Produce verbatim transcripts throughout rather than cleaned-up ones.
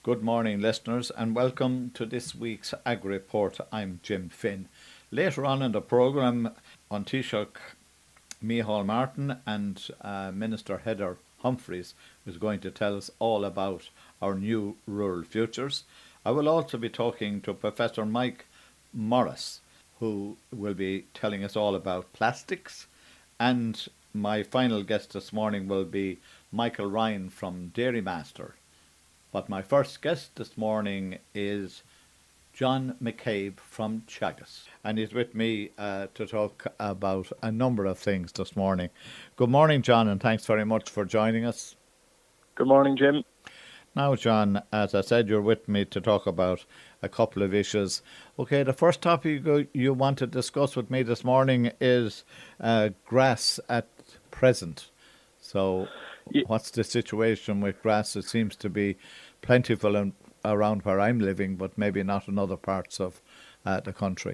Good morning, listeners, and welcome to this week's Agri Report. I'm Jim Finn. Later on in the programme, on Taoiseach Micheál Martin and uh, Minister Heather Humphreys is going to tell us all about our new rural futures. I will also be talking to Professor Mike Morris, who will be telling us all about plastics. And my final guest this morning will be Michael Ryan from Dairymaster. But my first guest this morning is John McCabe from Teagasc, and he's with me uh, to talk about a number of things this morning. Good morning, John, and thanks very much for joining us. Good morning, Jim. Now, John, as I said, you're with me to talk about a couple of issues. Okay, the first topic you want to discuss with me this morning is uh, grass at present. So what's the situation with grass? It seems to be plentiful in, around where I'm living, but maybe not in other parts of uh, the country.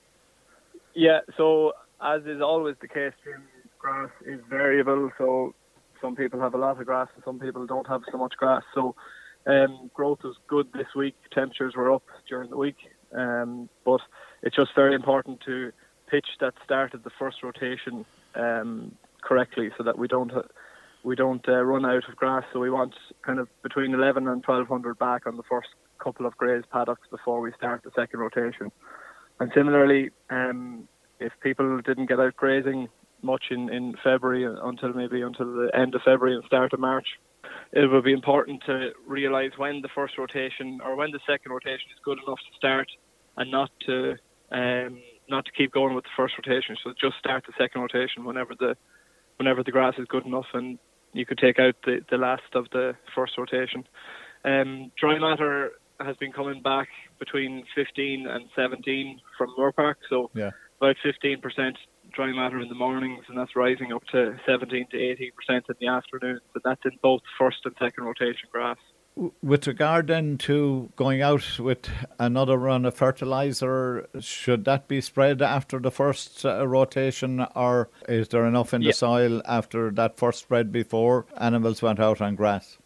Yeah, so as is always the case, Jim, grass is variable. So some people have a lot of grass and some people don't have so much grass. So um, growth was good this week. Temperatures were up during the week. Um, but it's just very important to pitch that start of the first rotation um, correctly so that we don't... Uh, we don't uh, run out of grass, so we want kind of between eleven and twelve hundred back on the first couple of grazed paddocks before we start the second rotation. And similarly, um, if people didn't get out grazing much in, in February until maybe until the end of February and start of March, it will be important to realise when the first rotation or when the second rotation is good enough to start and not to um, not to keep going with the first rotation. So just start the second rotation whenever the whenever the grass is good enough and you could take out the, the last of the first rotation. Um, dry matter has been coming back between fifteen and seventeen from Moorpark, so yeah. About fifteen percent dry matter in the mornings, and that's rising up to seventeen to eighteen percent in the afternoon. So that's in both first and second rotation grass. With regard then to going out with another run of fertiliser, should that be spread after the first uh, rotation, or is there enough in yeah. the soil after that first spread before animals went out on grass?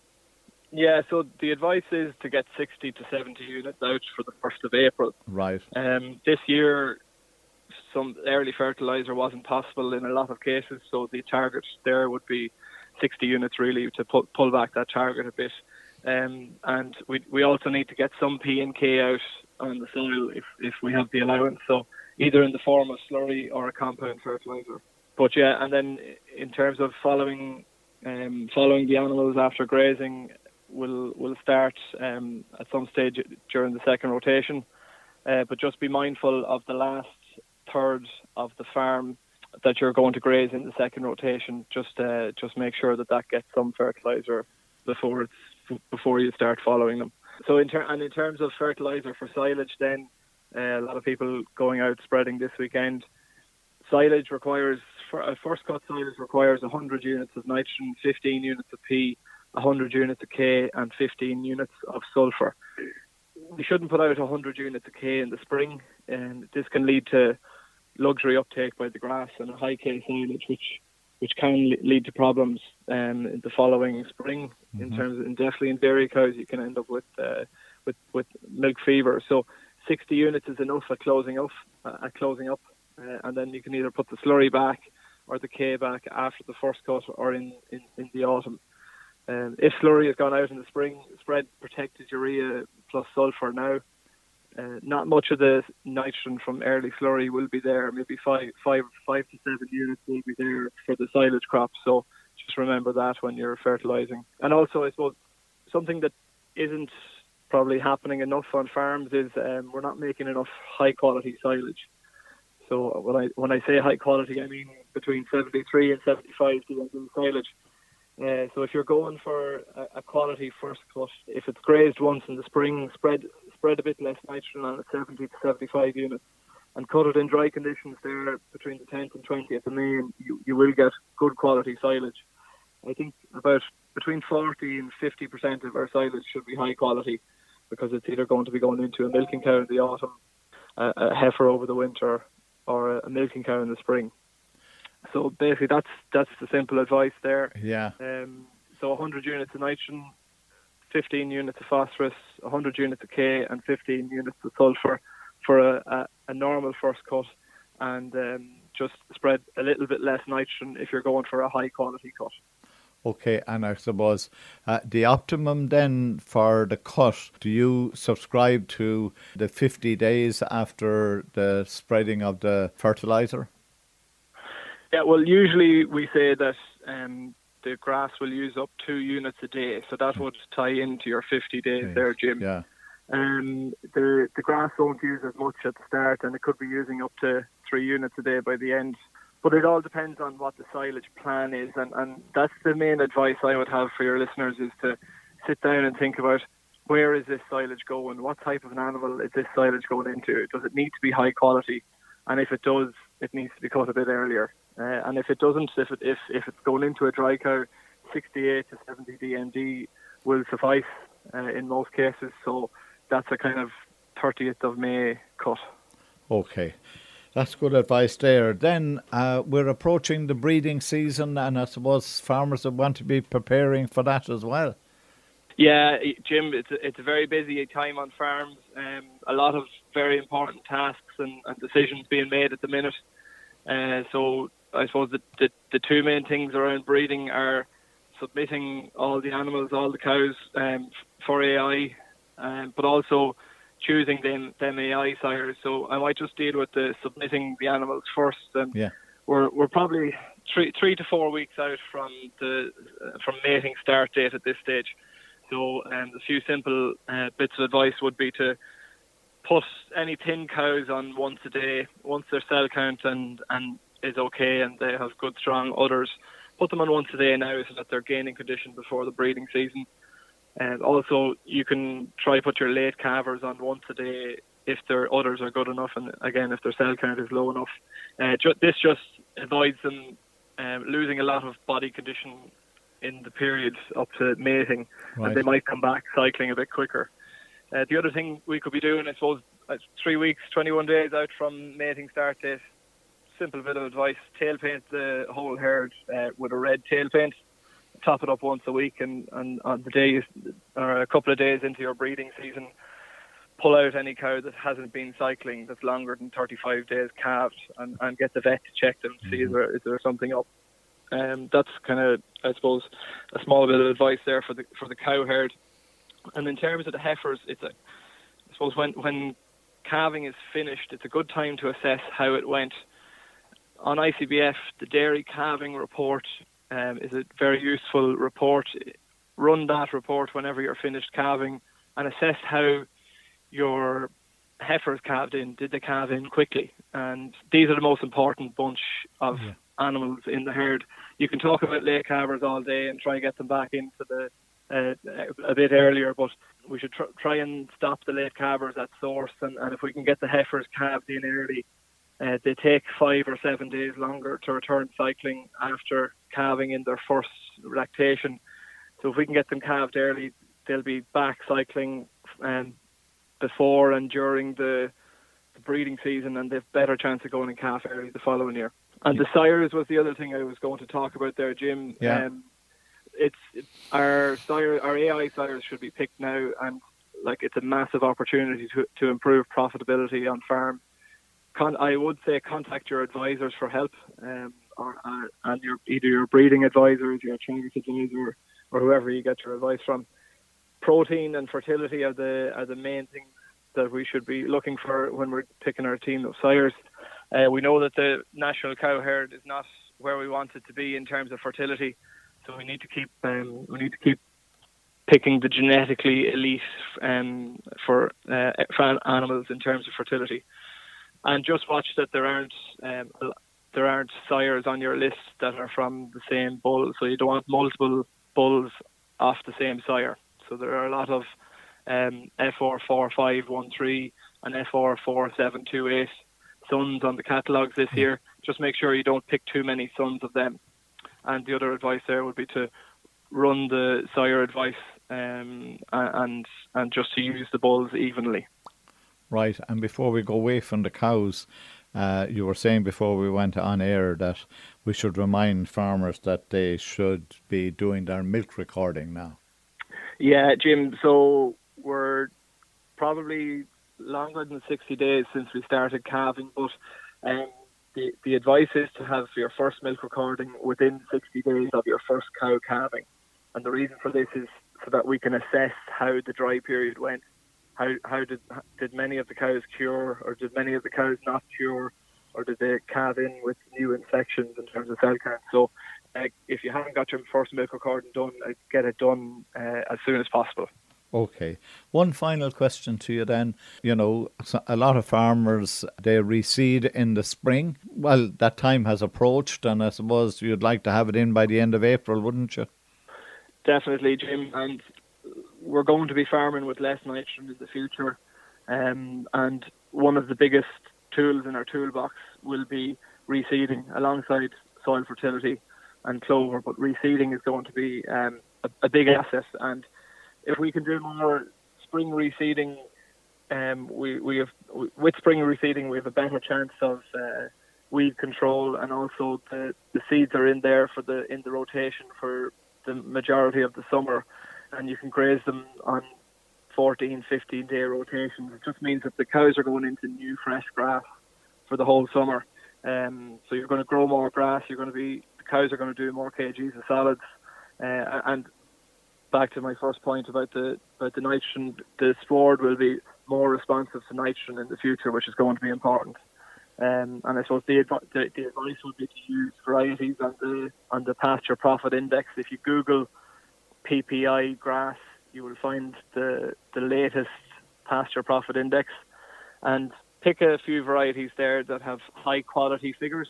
Yeah, so the advice is to get sixty to seventy units out for the first of April. Right. Um, this year, some early fertiliser wasn't possible in a lot of cases, so the target there would be sixty units really to pull, pull back that target a bit. Um, and we we also need to get some P and K out on the soil if, if we have the allowance, so either in the form of slurry or a compound fertiliser. But yeah, and then in terms of following um, following the animals after grazing, we'll, we'll start um, at some stage during the second rotation, uh, but just be mindful of the last third of the farm that you're going to graze in the second rotation. Just uh, just make sure that that gets some fertiliser before it's before you start following them. So in ter- and in terms of fertiliser for silage then, uh, a lot of people going out spreading this weekend. Silage requires, for a first cut silage requires one hundred units of nitrogen, fifteen units of P, one hundred units of K and fifteen units of sulphur. We shouldn't put out one hundred units of K in the spring, and this can lead to luxury uptake by the grass and a high K silage, which which can lead to problems um, in the following spring. Mm-hmm. In terms of, and definitely in dairy cows, you can end up with uh, with with milk fever. So sixty units is enough at closing up, uh, at closing up, uh, and then you can either put the slurry back or the K back after the first cut or in, in, in the autumn. Um, if slurry has gone out in the spring, spread protected urea plus sulphur now. Uh, not much of the nitrogen from early slurry will be there. Maybe five, five, five to seven units will be there for the silage crop. So just remember that when you're fertilising. And also, I suppose, something that isn't probably happening enough on farms is um, we're not making enough high quality silage. So when I when I say high quality, I mean between seventy-three and seventy-five D M D silage. Uh, so if you're going for a, a quality first cut, if it's grazed once in the spring, spread spread a bit less nitrogen on it, seventy to seventy-five units, and cut it in dry conditions there between the tenth and twentieth of May, and you, you will get good quality silage. I think about between forty and fifty percent of our silage should be high quality, because it's either going to be going into a milking cow in the autumn, a, a heifer over the winter, or a milking cow in the spring. So basically, that's that's the simple advice there. Yeah. Um, so one hundred units of nitrogen, fifteen units of phosphorus, one hundred units of K, and fifteen units of sulphur for a, a, a normal first cut, and um, just spread a little bit less nitrogen if you're going for a high quality cut. Okay, and I suppose uh, the optimum then for the cut, do you subscribe to the fifty days after the spreading of the fertiliser? Yeah, well, usually we say that um, the grass will use up two units a day, so that would tie into your fifty days Okay. there, Jim. Yeah. Um, the the grass won't use as much at the start, and it could be using up to three units a day by the end. But it all depends on what the silage plan is, and, and that's the main advice I would have for your listeners, is to sit down and think about, where is this silage going? What type of an animal is this silage going into? Does it need to be high quality? And if it does, it needs to be cut a bit earlier. Uh, and if it doesn't, if it, if if it's going into a dry cow, sixty-eight to seventy D N D will suffice uh, in most cases. So that's a kind of thirtieth of May cut. Okay. That's good advice there. Then uh, we're approaching the breeding season, and I suppose farmers would want to be preparing for that as well. Yeah, Jim, it's a, it's a very busy time on farms. Um, a lot of very important tasks and, and decisions being made at the minute. Uh, so I suppose the, the, the two main things around breeding are submitting all the animals, all the cows um, for A I, um, but also choosing them, them A I sires. So I might just deal with the submitting the animals first. And yeah. we're we're probably three three to four weeks out from the uh, from mating start date at this stage. So um, a few simple uh, bits of advice would be to put any thin cows on once a day, once their cell count and, and is okay and they have good strong udders. Put them on once a day now so that they're gaining condition before the breeding season. And also, you can try put your late calvers on once a day if their udders are good enough, and again, if their cell count is low enough. Uh, ju- this just avoids them um, losing a lot of body condition in the period up to mating, Right. and they might come back cycling a bit quicker. Uh, the other thing we could be doing, I suppose, uh, three weeks, twenty-one days out from mating start date, simple bit of advice: tail paint the whole herd uh, with a red tail paint. Top it up once a week, and, and on the days or a couple of days into your breeding season, pull out any cow that hasn't been cycling, that's longer than thirty-five days calved, and, and get the vet to check them, mm-hmm. see is there, is there something up. Um, that's kind of, I suppose, a small bit of advice there for the for the cow herd. And in terms of the heifers, it's a, I suppose when when calving is finished, it's a good time to assess how it went. On I C B F, the dairy calving report um, is a very useful report. Run that report whenever you're finished calving and assess how your heifers calved in. Did they calve in quickly? And these are the most important bunch of yeah. animals in the herd. You can talk about late calvers all day and try and get them back into the uh, a bit earlier, but we should tr- try and stop the late calvers at source. And, and if we can get the heifers calved in early, uh, they take five or seven days longer to return cycling after calving in their first lactation. So if we can get them calved early, they'll be back cycling um, before and during the, the breeding season, and they've better chance of going in calf early the following year. And the sires was the other thing I was going to talk about there, Jim. Yeah. Um, it's, it's our sire, our A I sires should be picked now, and like it's a massive opportunity to to improve profitability on farm. Con- I would say contact your advisors for help, um, or uh, and your either your breeding advisors, your trainers advisor, or whoever you get your advice from. Protein and fertility are the are the main things that we should be looking for when we're picking our team of sires. Uh, we know that the national cow herd is not where we want it to be in terms of fertility, so we need to keep um, we need to keep picking the genetically elite um, for uh, for animals in terms of fertility, and just watch that there aren't um, there aren't sires on your list that are from the same bull. So you don't want multiple bulls off the same sire. So there are a lot of um, F R four five one three and F R four seven two eight sons on the catalogues this year. Just make sure you don't pick too many sons of them. And the other advice there would be to run the sire advice um, and and just to use the bulls evenly. Right, and before we go away from the cows, uh, you were saying before we went on air that we should remind farmers that they should be doing their milk recording now. Yeah, Jim, so we're probably longer than sixty days since we started calving, but um, the, the advice is to have your first milk recording within sixty days of your first cow calving. And the reason for this is so that we can assess how the dry period went. How how did did many of the cows cure, or did many of the cows not cure, or did they calve in with new infections in terms of cell count? So uh, if you haven't got your first milk recording done, uh, get it done uh, as soon as possible. Okay. One final question to you then. You know, a lot of farmers, they reseed in the spring. Well, that time has approached, and I suppose you'd like to have it in by the end of April, wouldn't you? Definitely, Jim. And we're going to be farming with less nitrogen in the future. Um, and one of the biggest tools in our toolbox will be reseeding alongside soil fertility and clover. But reseeding is going to be um, a, a big asset. And if we can do more spring reseeding, um, we, we have with spring reseeding we have a better chance of uh, weed control, and also the, the seeds are in there for the in the rotation for the majority of the summer, and you can graze them on fourteen, fifteen day rotations. It just means that the cows are going into new fresh grass for the whole summer. Um, so you're going to grow more grass. You're going to be the cows are going to do more kgs of solids, uh, and back to my first point about the about the nitrogen, the sward will be more responsive to nitrogen in the future, which is going to be important. Um, and I suppose the, the the advice would be to use varieties on the on the pasture profit index. If you Google P P I grass, you will find the the latest pasture profit index, and pick a few varieties there that have high quality figures.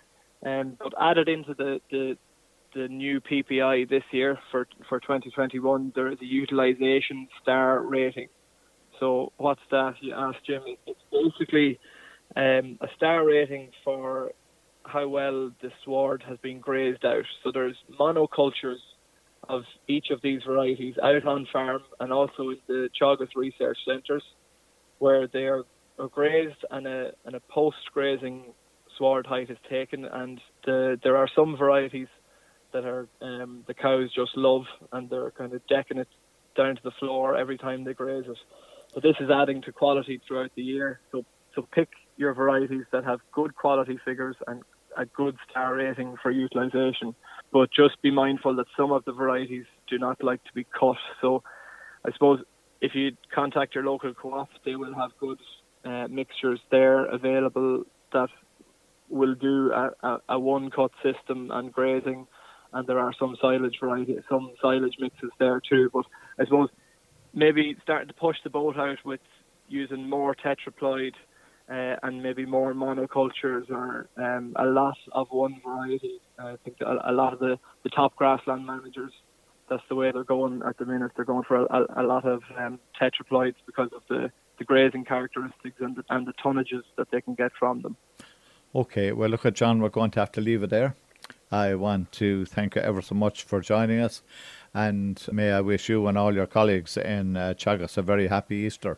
Um, but added into the, the the new P P I this year for for twenty twenty-one, there is a utilization star rating. So what's that, you asked, Jim? It's basically um, a star rating for how well the sward has been grazed out. So there's monocultures of each of these varieties out on farm, and also in the Teagasc research centres, where they are, are grazed and a and a post-grazing sward height is taken. And the, there are some varieties that are um, the cows just love, and they're kind of decking it down to the floor every time they graze it. So this is adding to quality throughout the year. So so pick your varieties that have good quality figures and a good star rating for utilisation. But just be mindful that some of the varieties do not like to be cut. So I suppose if you contact your local co-op, they will have good uh, mixtures there available that will do a, a, a one-cut system and grazing. And there are some silage varieties, some silage mixes there too. But I suppose maybe starting to push the boat out with using more tetraploid uh, and maybe more monocultures, or um, a lot of one variety. I think a, a lot of the, the top grassland managers, that's the way they're going at the minute. They're going for a, a lot of um, tetraploids because of the, the grazing characteristics and the, and the tonnages that they can get from them. Okay, well, look at John, we're going to have to leave it there. I want to thank you ever so much for joining us, and may I wish you and all your colleagues in uh, Teagasc a very happy Easter.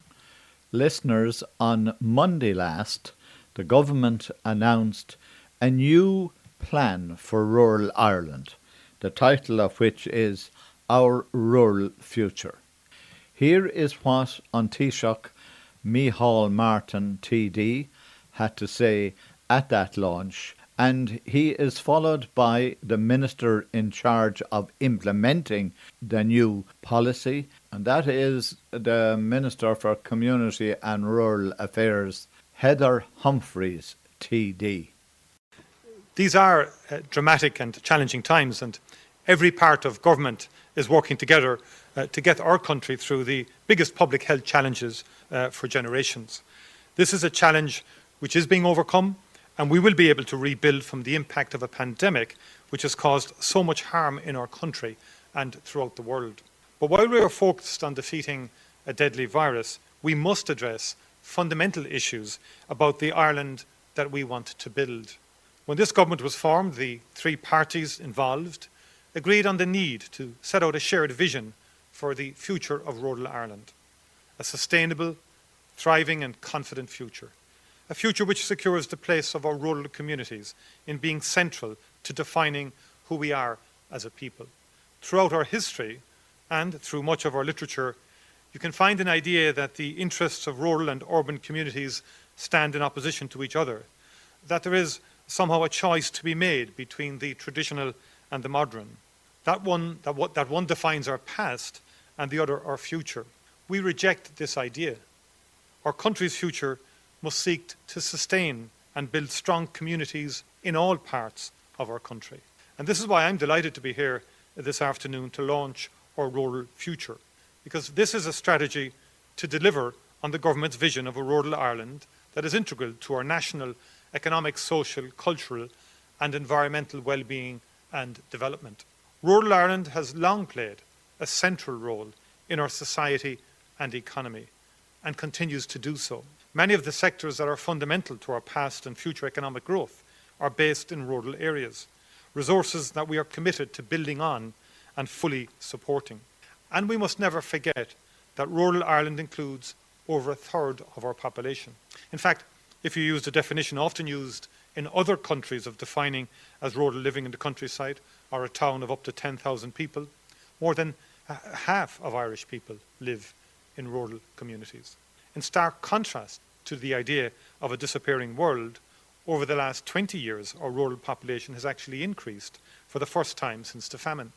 Listeners, on Monday last, the government announced a new plan for rural Ireland, the title of which is Our Rural Future. Here is what An Taoiseach Micheál Martin T D had to say at that launch, and he is followed by the Minister in charge of implementing the new policy, and that is the Minister for Community and Rural Affairs, Heather Humphreys T D. These are uh, dramatic and challenging times, and every part of government is working together uh, to get our country through the biggest public health challenges uh, for generations. This is a challenge which is being overcome, and we will be able to rebuild from the impact of a pandemic which has caused so much harm in our country and throughout the world. But while we are focused on defeating a deadly virus, we must address fundamental issues about the Ireland that we want to build. When this government was formed, the three parties involved agreed on the need to set out a shared vision for the future of rural Ireland, a sustainable, thriving and confident future. A future which secures the place of our rural communities in being central to defining who we are as a people. Throughout our history, and through much of our literature, you can find an idea that the interests of rural and urban communities stand in opposition to each other, that there is somehow a choice to be made between the traditional and the modern, that one, that, what, that one defines our past and the other our future. We reject this idea. Our country's future must seek to sustain and build strong communities in all parts of our country. And this is why I'm delighted to be here this afternoon to launch our Rural Future, because this is a strategy to deliver on the government's vision of a rural Ireland that is integral to our national economic, social, cultural and environmental well-being and development. Rural Ireland has long played a central role in our society and economy and continues to do so. Many of the sectors that are fundamental to our past and future economic growth are based in rural areas, resources that we are committed to building on and fully supporting. And we must never forget that rural Ireland includes over a third of our population. In fact, if you use the definition often used in other countries of defining as rural living in the countryside, or a town of up to ten thousand people, more than half of Irish people live in rural communities. In stark contrast to the idea of a disappearing world, over the last twenty years, our rural population has actually increased for the first time since the famine.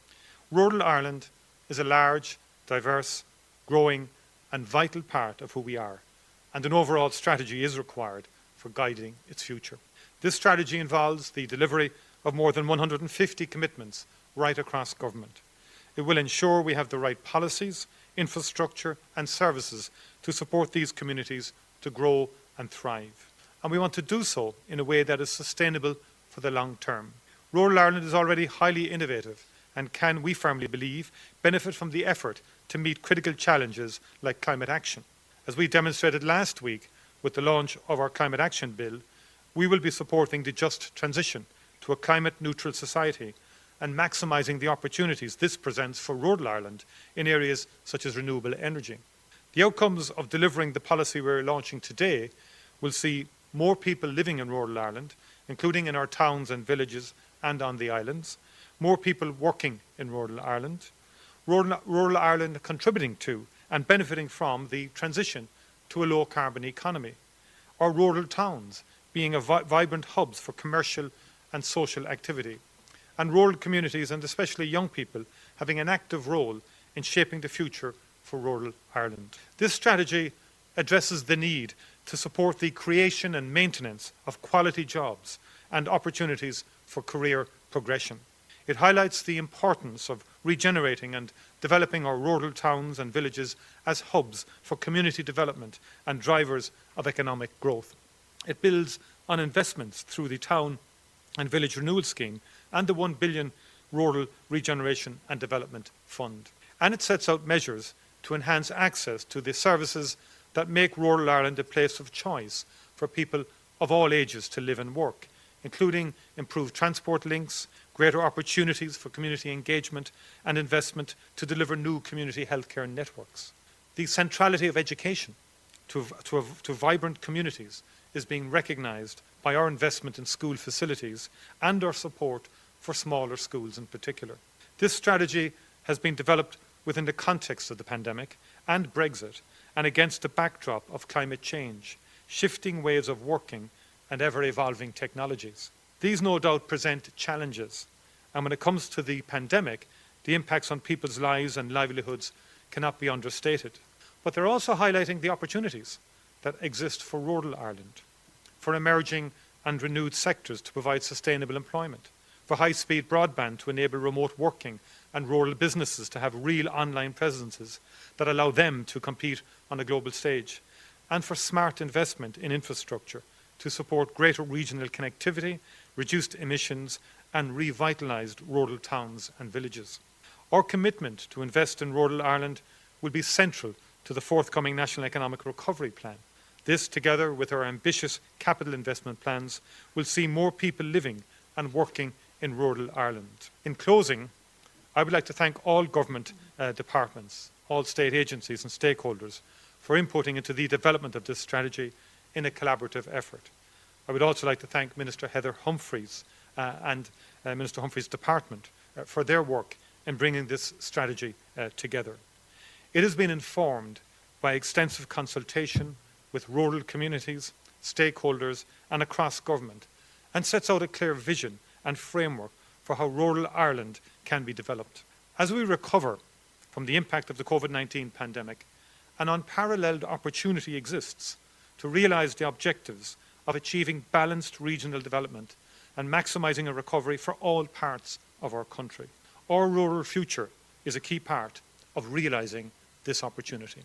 Rural Ireland is a large, diverse, growing and vital part of who we are, and an overall strategy is required for guiding its future. This strategy involves the delivery of more than one hundred fifty commitments right across government. It will ensure we have the right policies, infrastructure and services to support these communities to grow and thrive. And we want to do so in a way that is sustainable for the long term. Rural Ireland is already highly innovative and can, we firmly believe, benefit from the effort to meet critical challenges like climate action. As we demonstrated last week with the launch of our Climate Action Bill, we will be supporting the just transition to a climate-neutral society and maximising the opportunities this presents for rural Ireland in areas such as renewable energy. The outcomes of delivering the policy we're launching today will see more people living in rural Ireland, including in our towns and villages and on the islands, more people working in rural Ireland, rural, rural Ireland contributing to and benefiting from the transition to a low-carbon economy, or rural towns being a vi vibrant hubs for commercial and social activity, and rural communities and especially young people having an active role in shaping the future for rural Ireland. This strategy addresses the need to support the creation and maintenance of quality jobs and opportunities for career progression. It highlights the importance of regenerating and developing our rural towns and villages as hubs for community development and drivers of economic growth. It builds on investments through the Town and Village Renewal Scheme and the one billion Rural Regeneration and Development Fund. And it sets out measures to enhance access to the services that make rural Ireland a place of choice for people of all ages to live and work, including improved transport links, greater opportunities for community engagement and investment to deliver new community healthcare networks. The centrality of education to, to, to vibrant communities is being recognised by our investment in school facilities and our support for smaller schools in particular. This strategy has been developed within the context of the pandemic and Brexit and against the backdrop of climate change, shifting ways of working and ever-evolving technologies. These no doubt present challenges, and when it comes to the pandemic, the impacts on people's lives and livelihoods cannot be understated. But they're also highlighting the opportunities that exist for rural Ireland, for emerging and renewed sectors to provide sustainable employment, for high-speed broadband to enable remote working and rural businesses to have real online presences that allow them to compete on a global stage, and for smart investment in infrastructure to support greater regional connectivity, reduced emissions and revitalised rural towns and villages. Our commitment to invest in rural Ireland will be central to the forthcoming National Economic Recovery Plan. This, together with our ambitious capital investment plans, will see more people living and working in rural Ireland. In closing, I would like to thank all government uh, departments, all state agencies and stakeholders for inputting into the development of this strategy in a collaborative effort. I would also like to thank Minister Heather Humphreys uh, and uh, Minister Humphreys' department uh, for their work in bringing this strategy uh, together. It has been informed by extensive consultation with rural communities, stakeholders and across government, and sets out a clear vision and framework for how rural Ireland can be developed. As we recover from the impact of the COVID nineteen pandemic, an unparalleled opportunity exists to realise the objectives of achieving balanced regional development and maximising a recovery for all parts of our country. Our rural future is a key part of realising this opportunity.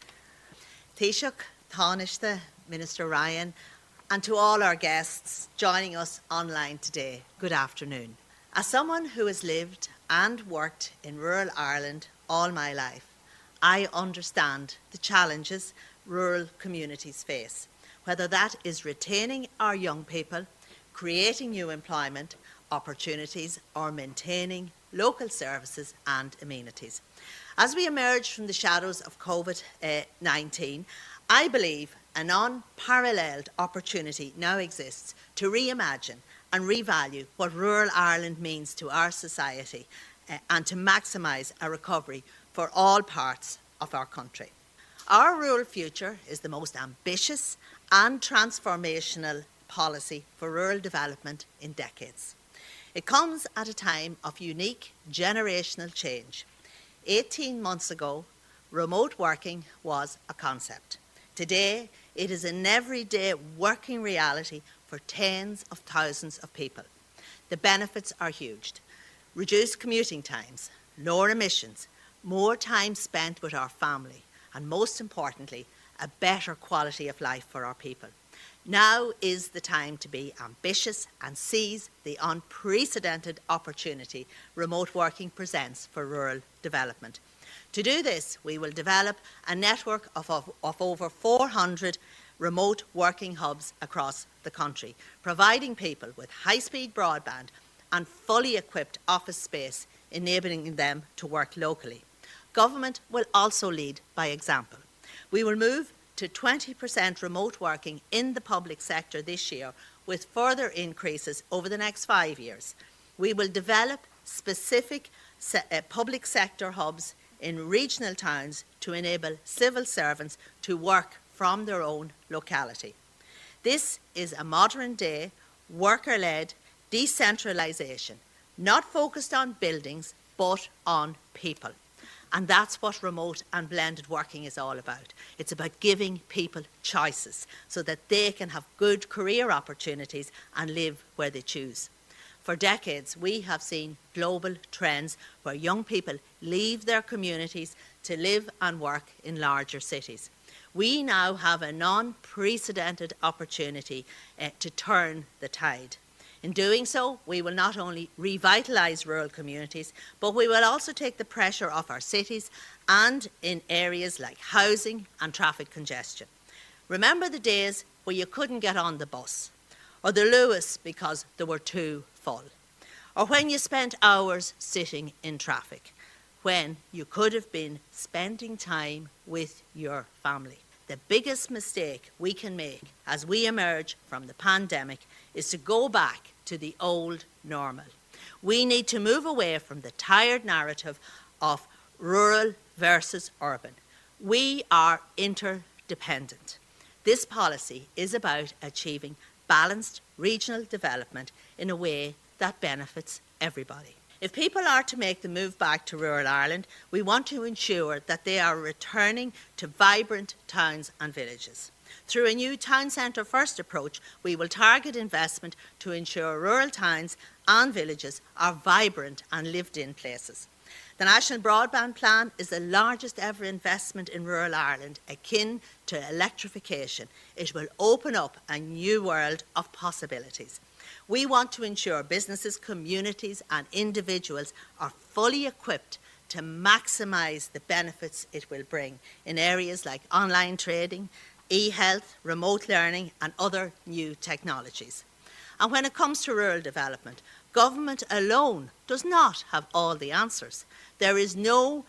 Taoiseach, Tánaiste, Minister Ryan, and to all our guests joining us online today, good afternoon. As someone who has lived and worked in rural Ireland all my life, I understand the challenges rural communities face, whether that is retaining our young people, creating new employment opportunities, or maintaining local services and amenities. As we emerge from the shadows of COVID nineteen, I believe an unparalleled opportunity now exists to reimagine and revalue what rural Ireland means to our society uh, and to maximise a recovery for all parts of our country. Our rural future is the most ambitious and transformational policy for rural development in decades. It comes at a time of unique generational change. eighteen months ago, remote working was a concept. Today, it is an everyday working reality for tens of thousands of people. The benefits are huge. Reduced commuting times, lower emissions, more time spent with our family, and most importantly, a better quality of life for our people. Now is the time to be ambitious and seize the unprecedented opportunity remote working presents for rural development. To do this, we will develop a network of, of, of over four hundred remote working hubs across the country, providing people with high-speed broadband and fully equipped office space, enabling them to work locally. Government will also lead by example. We will move to twenty percent remote working in the public sector this year, with further increases over the next five years. We will develop specific se- uh, public sector hubs in regional towns to enable civil servants to work from their own locality. This is a modern-day, worker-led decentralisation, not focused on buildings, but on people. And that's what remote and blended working is all about. It's about giving people choices so that they can have good career opportunities and live where they choose. For decades, we have seen global trends where young people leave their communities to live and work in larger cities. We now have an unprecedented opportunity uh, to turn the tide. In doing so, we will not only revitalise rural communities, but we will also take the pressure off our cities and in areas like housing and traffic congestion. Remember the days where you couldn't get on the bus, or the Luas because they were too full, or when you spent hours sitting in traffic, when you could have been spending time with your family. The biggest mistake we can make as we emerge from the pandemic is to go back to the old normal. We need to move away from the tired narrative of rural versus urban. We are interdependent. This policy is about achieving balanced regional development in a way that benefits everybody. If people are to make the move back to rural Ireland, we want to ensure that they are returning to vibrant towns and villages. Through a new Town Centre First approach, we will target investment to ensure rural towns and villages are vibrant and lived-in places. The National Broadband Plan is the largest ever investment in rural Ireland, akin to electrification. It will open up a new world of possibilities. We want to ensure businesses, communities and individuals are fully equipped to maximise the benefits it will bring in areas like online trading, e-health, remote learning and other new technologies. And when it comes to rural development, government alone does not have all the answers. There is no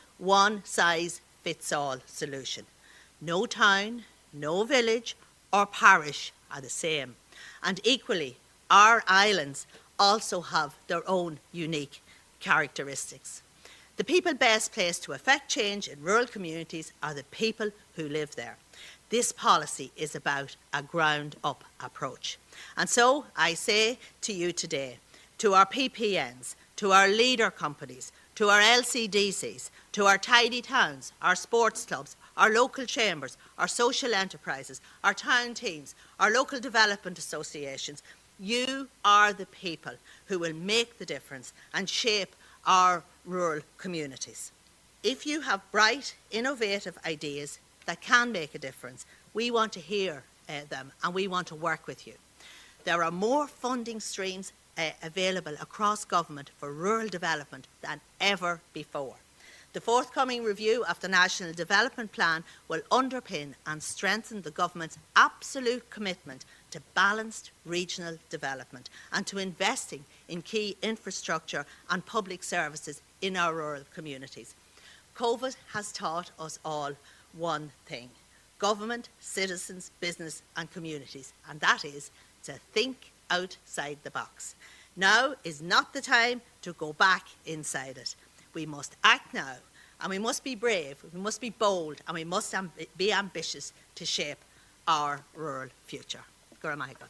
one-size-fits-all solution. No town, no village or parish are the same. And equally, our islands also have their own unique characteristics. The people best placed to effect change in rural communities are the people who live there. This policy is about a ground-up approach. And so I say to you today, to our P P Ns, to our leader companies, to our L C D Cs, to our tidy towns, our sports clubs, our local chambers, our social enterprises, our town teams, our local development associations, you are the people who will make the difference and shape our rural communities. If you have bright, innovative ideas that can make a difference, we want to hear uh, them and we want to work with you. There are more funding streams uh, available across government for rural development than ever before. The forthcoming review of the National Development Plan will underpin and strengthen the government's absolute commitment to balanced regional development and to investing in key infrastructure and public services in our rural communities. COVID has taught us all one thing: government, citizens, business and communities, and that is to think outside the box. Now is not the time to go back inside it. We must act now, and we must be brave, we must be bold, and we must amb- be ambitious to shape our rural future. Gura Mahigat.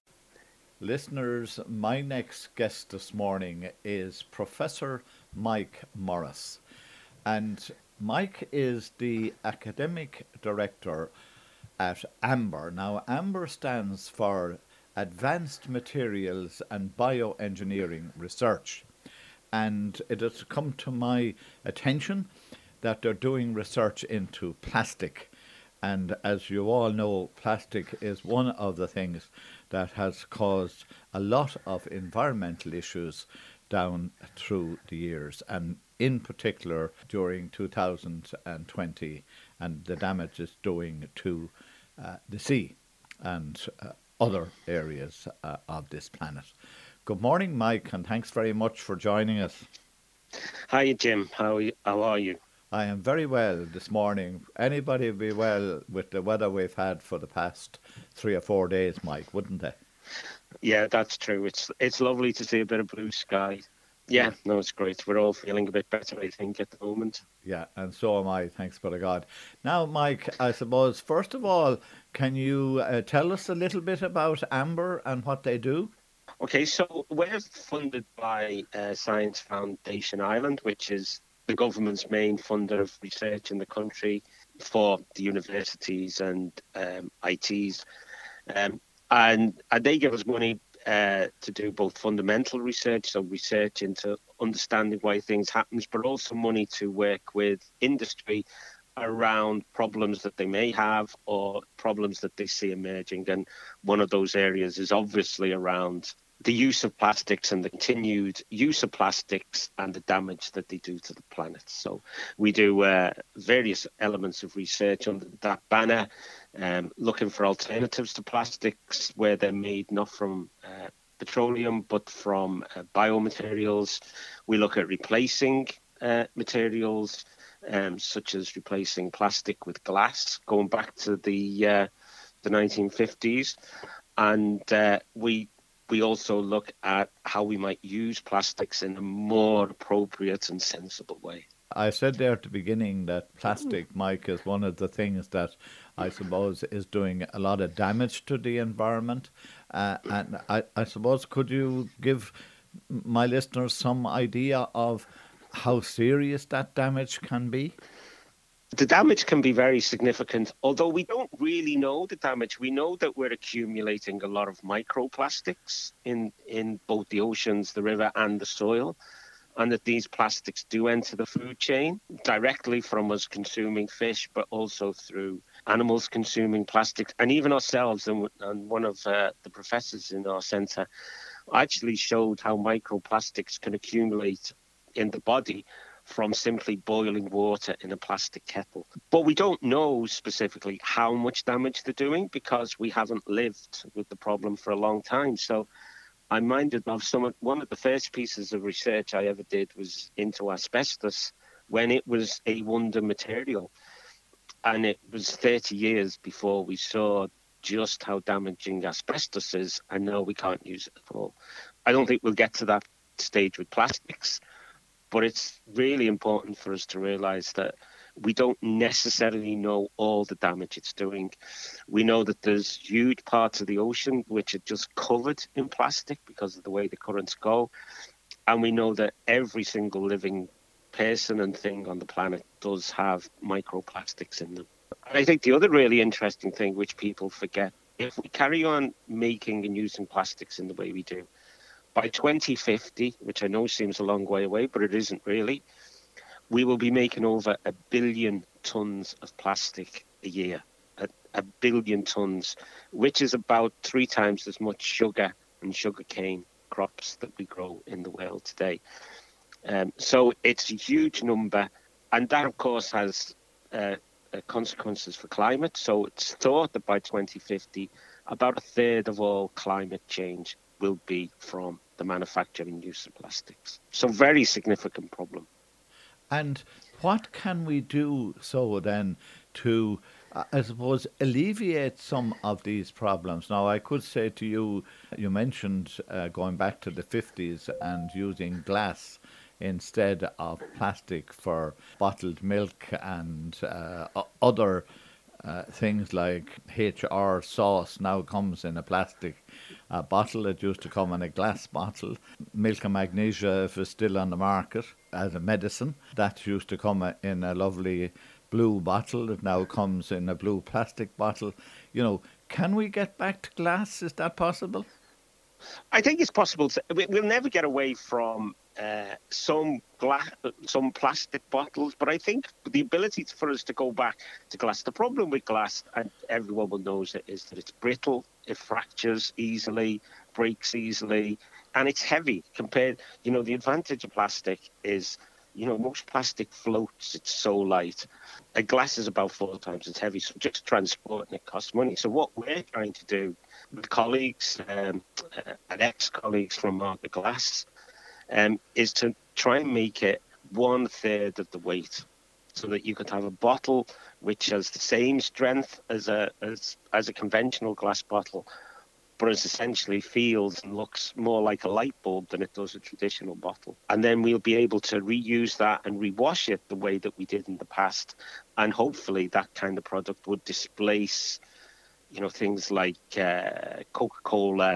Listeners, my next guest this morning is Professor Mike Morris. And Mike is the Academic Director at AMBER. Now, AMBER stands for Advanced Materials and Bioengineering Research. And it has come to my attention that they're doing research into plastic. And as you all know, plastic is one of the things that has caused a lot of environmental issues down through the years, and in particular during two thousand twenty, and the damage it's doing to uh, the sea and uh, other areas uh, of this planet. Good morning, Mike, and thanks very much for joining us. Hi, Jim. How are you? How are you? I am very well this morning. Anybody would be well with the weather we've had for the past three or four days, Mike, wouldn't they? Yeah, that's true. It's it's lovely to see a bit of blue sky. Yeah, no, it's great. We're all feeling a bit better, I think, at the moment. Yeah, and so am I, thanks be to God. Now, Mike, I suppose, first of all, can you uh, tell us a little bit about AMBER and what they do? Okay, so we're funded by uh, Science Foundation Ireland, which is the government's main funder of research in the country for the universities and um, I Ts. Um, and, and they give us money uh, to do both fundamental research, so research into understanding why things happen, but also money to work with industry around problems that they may have or problems that they see emerging. And one of those areas is obviously around the use of plastics and the continued use of plastics and the damage that they do to the planet. So we do uh, various elements of research under that banner, um, looking for alternatives to plastics where they're made not from uh, petroleum but from uh, biomaterials. We look at replacing uh, materials um, such as replacing plastic with glass, going back to the uh, the nineteen fifties, and uh, we We also look at how we might use plastics in a more appropriate and sensible way. I said there at the beginning that plastic, Mike, is one of the things that I suppose is doing a lot of damage to the environment. Uh, and I, I suppose, could you give my listeners some idea of how serious that damage can be? The damage can be very significant, although we don't really know the damage. We know that we're accumulating a lot of microplastics in, in both the oceans, the river and the soil, and that these plastics do enter the food chain directly from us consuming fish, but also through animals consuming plastics, and even ourselves. And, and one of uh, the professors in our centre actually showed how microplastics can accumulate in the body from simply boiling water in a plastic kettle. But we don't know specifically how much damage they're doing because we haven't lived with the problem for a long time. So I'm minded of some of, one of the first pieces of research I ever did was into asbestos when it was a wonder material. And it was thirty years before we saw just how damaging asbestos is, and now we can't use it at all. I don't think we'll get to that stage with plastics, But it's really important for us to realise that we don't necessarily know all the damage it's doing. We know that there's huge parts of the ocean which are just covered in plastic because of the way the currents go. And we know that every single living person and thing on the planet does have microplastics in them. And I think the other really interesting thing which people forget, if we carry on making and using plastics in the way we do, by twenty fifty, which I know seems a long way away, but it isn't really, we will be making over a billion tons of plastic a year. A, a billion tons, which is about three times as much sugar and sugarcane crops that we grow in the world today. Um, so it's a huge number, and that, of course, has uh, uh, consequences for climate. So it's thought that by twenty fifty, about a third of all climate change will be from the manufacturing use of plastics. So very significant problem. And what can we do so then to, uh, I suppose, alleviate some of these problems? Now, I could say to you, you mentioned uh, going back to the fifties and using glass instead of plastic for bottled milk and uh, other uh, things like H R sauce now comes in a plastic uh, bottle. It used to come in a glass bottle. Milk and magnesia, if it's still on the market as a medicine, that used to come in a lovely blue bottle. It now comes in a blue plastic bottle. You know, can we get back to glass? Is that possible? I think it's possible. To, we'll never get away from uh, some glass, some plastic bottles, but I think the ability for us to go back to glass. The problem with glass, and everyone will know it, is that it's brittle, it fractures easily, breaks easily, and it's heavy compared. You know, the advantage of plastic is, you know, most plastic floats, it's so light. A glass is about four times as heavy, so just transporting it costs money. So what we're trying to do with colleagues um, uh, and ex-colleagues from Market Glass um, is to try and make it one third of the weight, so that you could have a bottle which has the same strength as a as as a conventional glass bottle, but it essentially feels and looks more like a light bulb than it does a traditional bottle. And then we'll be able to reuse that and rewash it the way that we did in the past. And hopefully that kind of product would displace, you know, things like uh, Coca-Cola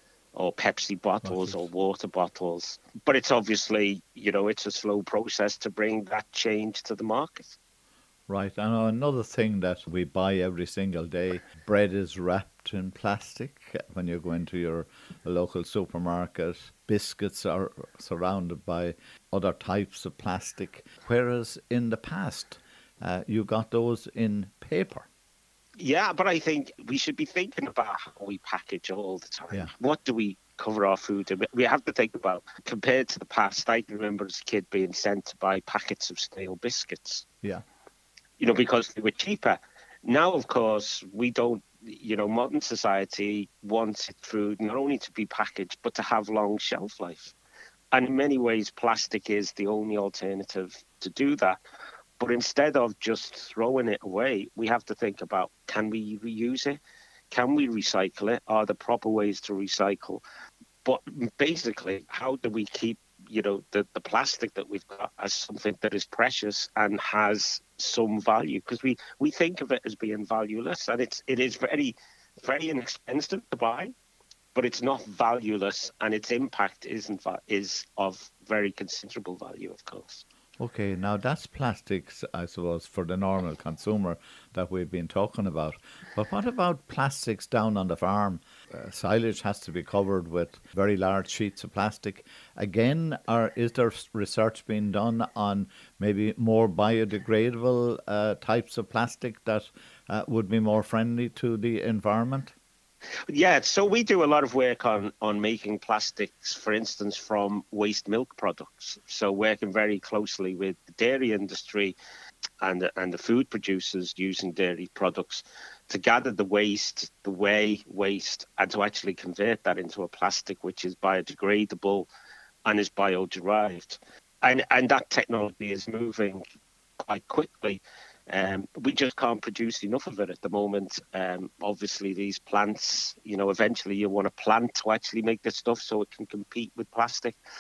or Pepsi bottles or water bottles. But it's obviously, you know, it's a slow process to bring that change to the market. Right, and another thing that we buy every single day, bread is wrapped in plastic when you go into your local supermarket. Biscuits are surrounded by other types of plastic, whereas in the past uh, you got those in paper. Yeah, but I think we should be thinking about how we package all the time. Yeah. What do we cover our food in? We have to think about, compared to the past, I can remember as a kid being sent to buy packets of stale biscuits. Yeah. You know, because they were cheaper. Now, of course, we don't, you know, modern society wants its food not only to be packaged, but to have long shelf life. And in many ways, plastic is the only alternative to do that. But instead of just throwing it away, we have to think about, can we reuse it? Can we recycle it? Are there proper ways to recycle? But basically, how do we keep, you know, the, the plastic that we've got as something that is precious and has some value? Because we, we think of it as being valueless, and it's it is very, very inexpensive to buy, but it's not valueless, and its impact isn't is of very considerable value, of course. Okay, now that's plastics, I suppose, for the normal consumer that we've been talking about. But what about plastics down on the farm? Uh, silage has to be covered with very large sheets of plastic. Again, or is there research being done on maybe more biodegradable uh, types of plastic that uh, would be more friendly to the environment? Yeah, so we do a lot of work on, on making plastics, for instance, from waste milk products. So working very closely with the dairy industry and the, and the food producers using dairy products to gather the waste, the whey waste, and to actually convert that into a plastic which is biodegradable and is bio-derived. And, and that technology is moving quite quickly. Um, we just can't produce enough of it at the moment. Um, obviously, these plants, you know, eventually you want a plant to actually make this stuff so it can compete with plastic.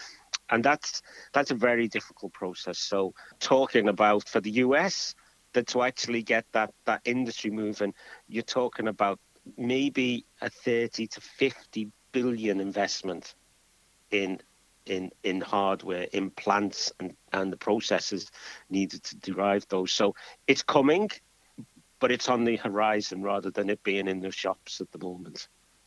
And that's that's a very difficult process. So talking about for the U S, that to actually get that, that industry moving, you're talking about maybe a thirty to fifty billion investment in in in hardware, in plants and, and the processes needed to derive those. So it's coming, but it's on the horizon rather than it being in the shops at the moment.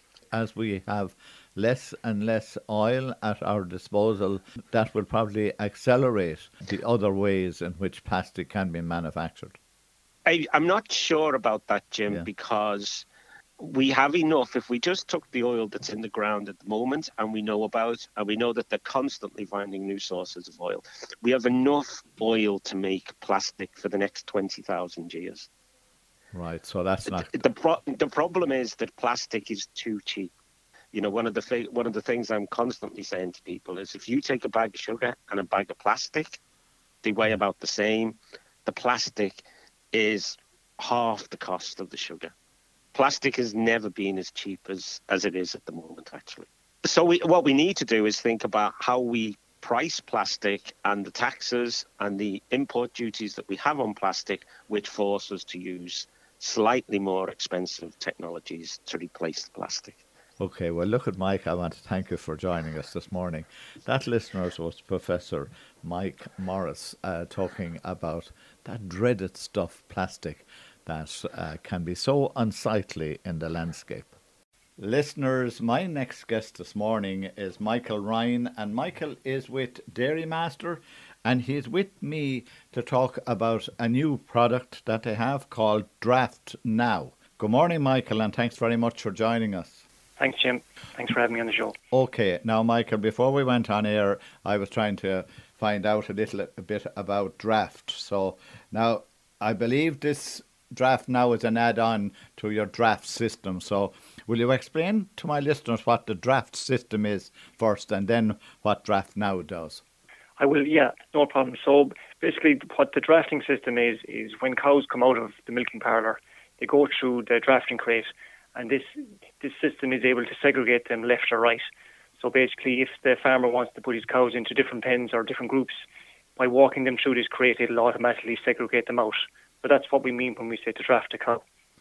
As we have less and less oil at our disposal, that will probably accelerate the other ways in which plastic can be manufactured. I, I'm not sure about that, Jim, Yeah. because we have enough. If we just took the oil that's in the ground at the moment and we know about, and we know that they're constantly finding new sources of oil, we have enough oil to make plastic for the next twenty thousand years. Right, so that's not... The, the, pro- the problem is that plastic is too cheap. You know, one of the fi- one of the things I'm constantly saying to people is if you take a bag of sugar and a bag of plastic, they weigh about the same. The plastic is half the cost of the sugar. Plastic has never been as cheap as, as it is at the moment, actually. So we, what we need to do is think about how we price plastic and the taxes and the import duties that we have on plastic, which force us to use slightly more expensive technologies to replace the plastic. Okay, well, look at Mike. I want to thank you for joining us this morning. That, listeners, was Professor Mike Morris uh, talking about that dreaded stuff, plastic, that uh, can be so unsightly in the landscape. Listeners, my next guest this morning is Michael Ryan, and Michael is with Dairy Master, and he's with me to talk about a new product that they have called Draft Now. Good morning, Michael, and thanks very much for joining us. Thanks, Jim. Thanks for having me on the show. Okay, now, Michael, before we went on air, I was trying to find out a little a bit about Draft. So now, I believe this Draft Now is an add-on to your draft system. So will you explain to my listeners what the draft system is first, and then what Draft Now does? I will, yeah, no problem. So basically what the drafting system is, is when cows come out of the milking parlour, they go through the drafting crate, and this this system is able to segregate them left or right. So basically, if the farmer wants to put his cows into different pens or different groups, by walking them through this crate, it'll automatically segregate them out. So that's what we mean when we say to draft a cow.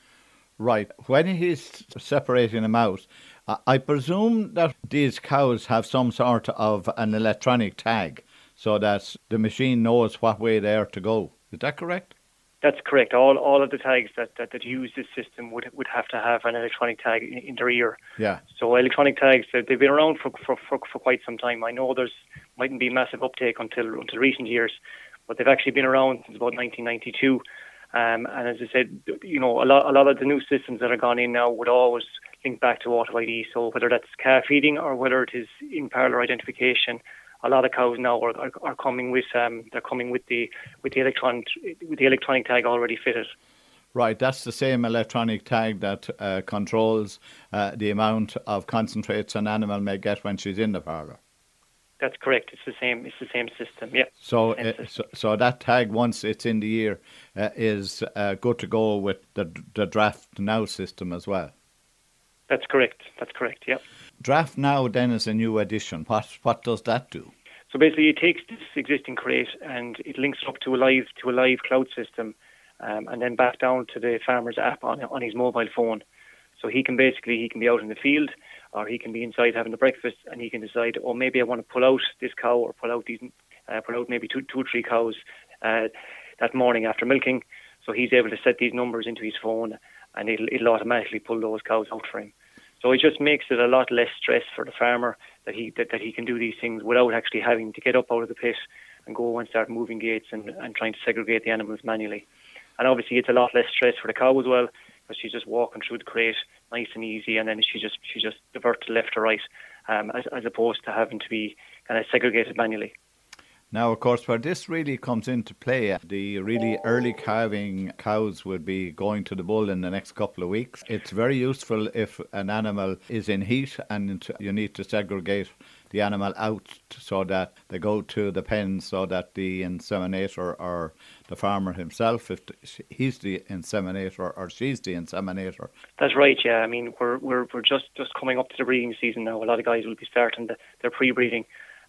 Right. When he's separating them out, I presume that these cows have some sort of an electronic tag so that the machine knows what way they are to go. Is that correct? That's correct. All all of the tags that, that, that use this system would would have to have an electronic tag in, in their ear. Yeah. So electronic tags, they've been around for, for, for, for quite some time. I know there's mightn't be massive uptake until until recent years, but they've actually been around since about nineteen ninety-two. Um, and as I said, you know, a lot a lot of the new systems that are gone in now would always link back to Auto I D. So whether that's calf feeding or whether it is in parlour identification, a lot of cows now are, are, are coming with um they're coming with the with the electronic with the electronic tag already fitted. Right, that's the same electronic tag that uh, controls uh, the amount of concentrates an animal may get when she's in the parlour. That's correct. It's the same. It's the same system. Yeah. So, Same uh, system. so, so that tag, once it's in the ear, uh, is uh, good to go with the the Draft Now system as well. That's correct. That's correct. Yeah. Draft Now then is a new addition. What what does that do? So basically, it takes this existing crate and it links it up to a live to a live cloud system, um, and then back down to the farmer's app on on his mobile phone. So he can basically he can be out in the field, or he can be inside having the breakfast, and he can decide, oh, maybe I want to pull out this cow or pull out these uh, pull out maybe two two or three cows uh, that morning after milking. So he's able to set these numbers into his phone, and it'll it'll automatically pull those cows out for him. So it just makes it a lot less stress for the farmer that he that, that he can do these things without actually having to get up out of the pit and go and start moving gates and, and trying to segregate the animals manually. And obviously it's a lot less stress for the cow as well, because she's just walking through the crate nice and easy, and then she just she just diverts left or right, um, as, as opposed to having to be kind of segregated manually. Now, of course, where this really comes into play, the really early calving cows would be going to the bull in the next couple of weeks. It's very useful if an animal is in heat and you need to segregate the animal out so that they go to the pen, so that the inseminator or the farmer himself, if he's the inseminator or she's the inseminator. That's right, yeah. I mean, we're we're we're just, just coming up to the breeding season now. A lot of guys will be starting the, their pre-breeding.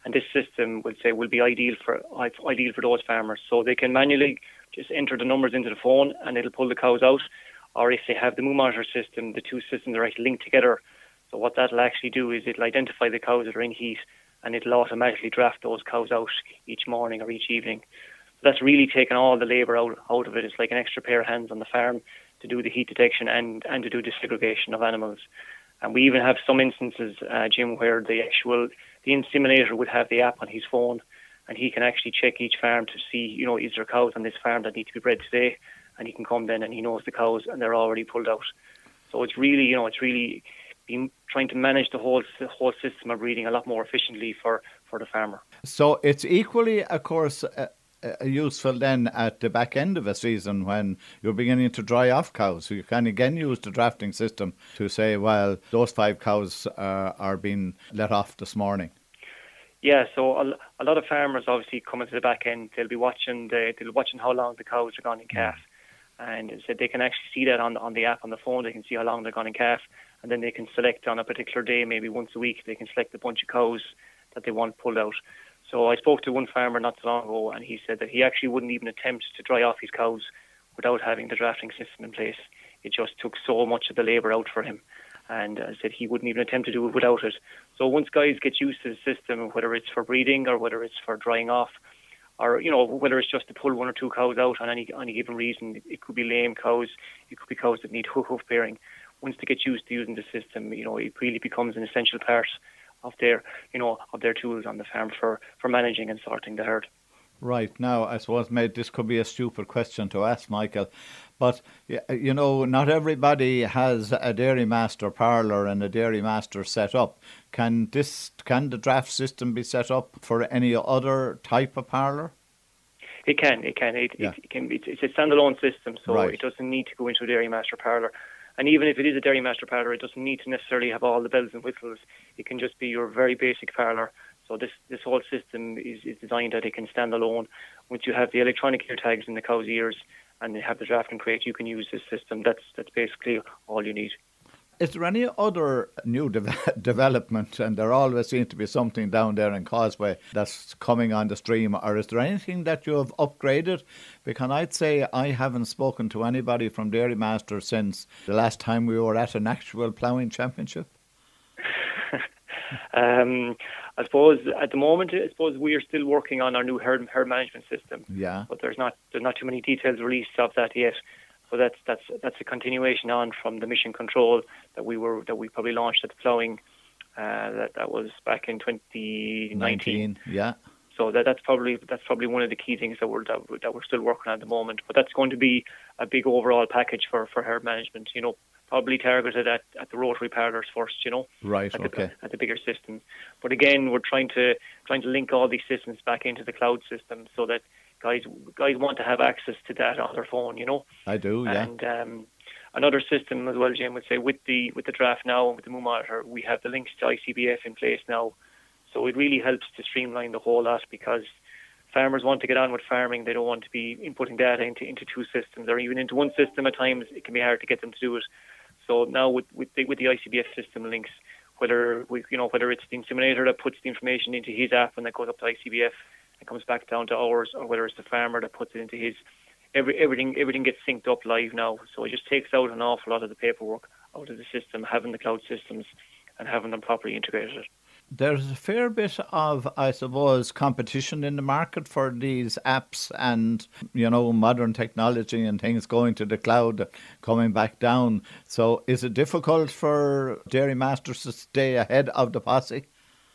And this system would say will be ideal for ideal for those farmers. So they can manually just enter the numbers into the phone and it'll pull the cows out. Or if they have the moo monitor system, the two systems are actually linked together. So what that'll actually do is it'll identify the cows that are in heat and it'll automatically draft those cows out each morning or each evening. So that's really taken all the labour out, out of it. It's like an extra pair of hands on the farm to do the heat detection and, and to do the segregation of animals. And we even have some instances, uh, Jim, where the actual the inseminator would have the app on his phone, and he can actually check each farm to see, you know, is there cows on this farm that need to be bred today? And he can come then and he knows the cows and they're already pulled out. So it's really, you know, it's really been trying to manage the whole the whole system of breeding a lot more efficiently for, for the farmer. So it's equally, of course, uh, uh, useful then at the back end of a season when you're beginning to dry off cows. So you can again use the drafting system to say, well, those five cows uh, are being let off this morning. Yeah, so a, a lot of farmers obviously come into the back end. They'll be watching the they'll be watching how long the cows are gone in calf, and so they can actually see that on on the app on the phone. They can see how long they're gone in calf, and then they can select on a particular day, maybe once a week, they can select a bunch of cows that they want pulled out. So I spoke to one farmer not so long ago, and he said that he actually wouldn't even attempt to dry off his cows without having the drafting system in place. It just took so much of the labour out for him. And I uh, said he wouldn't even attempt to do it without it. So once guys get used to the system, whether it's for breeding or whether it's for drying off, or you know whether it's just to pull one or two cows out on any any given reason, it could be lame cows, it could be cows that need hoof hoof bearing. Once they get used to using the system, you know it really becomes an essential part of their you know of their tools on the farm for, for managing and sorting the herd. Right. Now, I suppose mate, this could be a stupid question to ask, Michael, but, you know, not everybody has a Dairy Master parlour and a Dairy Master set up. Can this, can the draft system be set up for any other type of parlour? It can, it can. It, yeah. it, it can be, it's a standalone system, so right. It doesn't need to go into a Dairy Master parlour. And even if it is a Dairy Master parlour, it doesn't need to necessarily have all the bells and whistles. It can just be your very basic parlour. So this, this whole system is, is designed that it can stand alone. Once you have the electronic ear tags in the cow's ears and you have the draft and crate, you can use this system. That's that's basically all you need. Is there any other new de- development, and there always seems to be something down there in Causeway that's coming on the stream, or is there anything that you have upgraded? Because I'd say I haven't spoken to anybody from Dairy Master since the last time we were at an actual ploughing championship. um, I suppose at the moment, I suppose we are still working on our new herd, herd management system. Yeah. But there's not there's not too many details released of that yet. So that's that's that's a continuation on from the mission control that we were that we probably launched at the ploughing. Uh, that that was back in twenty nineteen. Yeah. So that that's probably that's probably one of the key things that we're that, we're that we're still working on at the moment. But that's going to be a big overall package for, for herd management. You know, probably targeted at, at the rotary parlours first. You know, right. At okay. the, at the bigger systems. But again, we're trying to trying to link all these systems back into the cloud system so that guys guys want to have access to that on their phone. You know. I do. Yeah. And um, another system as well, Jim would say with the with the draft now and with the moo monitor, we have the links to I C B F in place now. So it really helps to streamline the whole lot because farmers want to get on with farming. They don't want to be inputting data into, into two systems or even into one system at times. It can be hard to get them to do it. So now with with the, with the I C B F system links, whether we, you know whether it's the inseminator that puts the information into his app and that goes up to I C B F and comes back down to ours, or whether it's the farmer that puts it into his, every everything everything gets synced up live now. So it just takes out an awful lot of the paperwork out of the system, having the cloud systems and having them properly integrated. There's a fair bit of, I suppose, competition in the market for these apps and, you know, modern technology and things going to the cloud, coming back down. So is it difficult for Dairy Masters to stay ahead of the posse?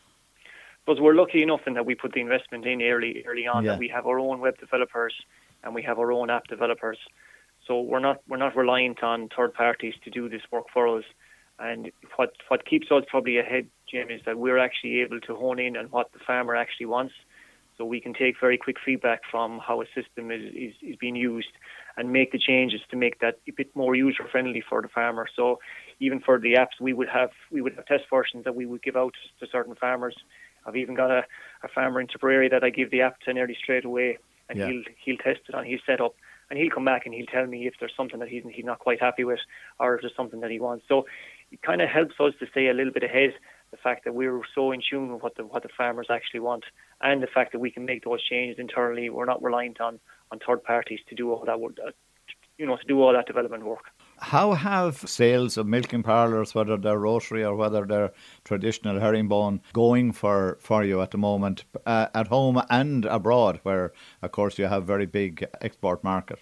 But we're lucky enough in that we put the investment in early early on, yeah. that we have our own web developers and we have our own app developers. So we're not we're not reliant on third parties to do this work for us. And what what keeps us probably ahead, Jim, is that we're actually able to hone in on what the farmer actually wants. So we can take very quick feedback from how a system is, is, is being used and make the changes to make that a bit more user friendly for the farmer. So even for the apps, we would have we would have test versions that we would give out to certain farmers. I've even got a, a farmer in Tipperary that I give the app to nearly straight away, and yeah. he'll he'll test it on his setup. And he'll come back and he'll tell me if there's something that he's he's not quite happy with, or if there's something that he wants. So it kind of helps us to stay a little bit ahead the fact that we're so in tune with what the what the farmers actually want, and the fact that we can make those changes internally. We're not reliant on, on third parties to do all that, uh, you know, to do all that development work. How have sales of milking parlours, whether they're rotary or whether they're traditional herringbone, going for, for you at the moment, uh, at home and abroad, where, of course, you have very big export market?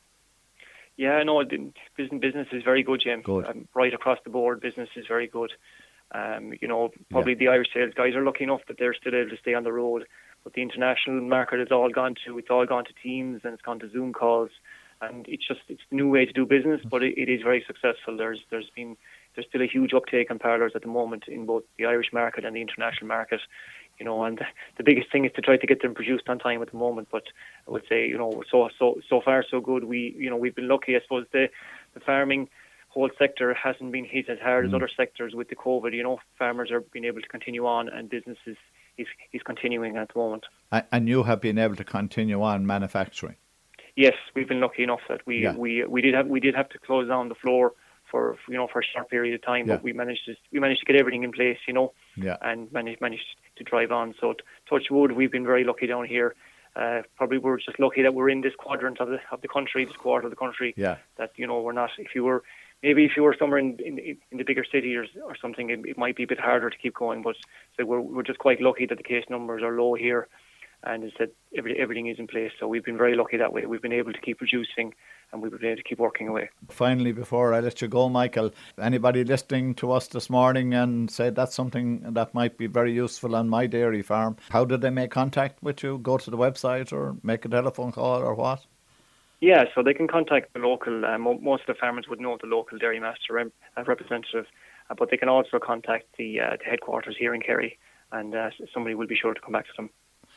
Yeah, no, business business is very good, Jim. Good. Um, right across the board, business is very good. Um, you know, probably Yeah. the Irish sales guys are lucky enough that they're still able to stay on the road, but the international market has all gone to it's all gone to Teams and it's gone to Zoom calls. And it's just it's a new way to do business, but it, it is very successful. There's there's been there's still a huge uptake on parlours at the moment in both the Irish market and the international market, you know. And the biggest thing is to try to get them produced on time at the moment. But I would say, you know, so so so far so good. We you know we've been lucky. I suppose the the farming whole sector hasn't been hit as hard mm. as other sectors with the COVID. You know, farmers are being able to continue on, and business is is, is continuing at the moment. And you have been able to continue on manufacturing. Yes, we've been lucky enough that we, yeah. we we did have we did have to close down the floor for you know for a short period of time, yeah. but we managed to we managed to get everything in place, you know, yeah. and managed managed to drive on. So touch wood, we've been very lucky down here. Uh, probably we're just lucky that we're in this quadrant of the of the country, this quarter of the country. Yeah. That you know we're not. If you were maybe if you were somewhere in in, in the bigger city or, or something, it, it might be a bit harder to keep going. But so we're we're just quite lucky that the case numbers are low here. And as I said, every, everything is in place. So we've been very lucky that way. We've been able to keep producing and we've been able to keep working away. Finally, before I let you go, Michael, anybody listening to us this morning and say that's something that might be very useful on my dairy farm, how do they make contact with you? Go to the website or make a telephone call or what? Yeah, so they can contact the local, uh, most of the farmers would know the local dairy master rep- uh, representative, uh, but they can also contact the, uh, the headquarters here in Kerry, and uh, somebody will be sure to come back to them.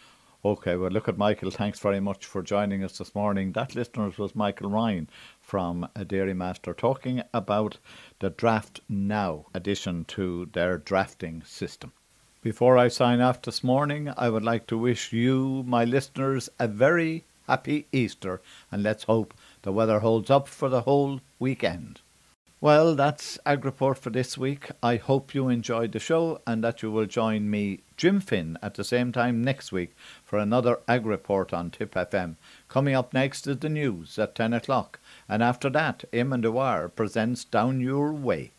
Okay, well, look at Michael. Thanks very much for joining us this morning. That, listeners, was Michael Ryan from a Dairy Master talking about the Draft Now addition to their drafting system. Before I sign off this morning, I would like to wish you, my listeners, a very happy Easter, and let's hope the weather holds up for the whole weekend. Well, that's AgReport for this week. I hope you enjoyed the show and that you will join me, Jim Finn, at the same time next week for another AgReport on Tip F M. Coming up next is the news at ten o'clock. And after that, Eamon Dwyer presents Down Your Way.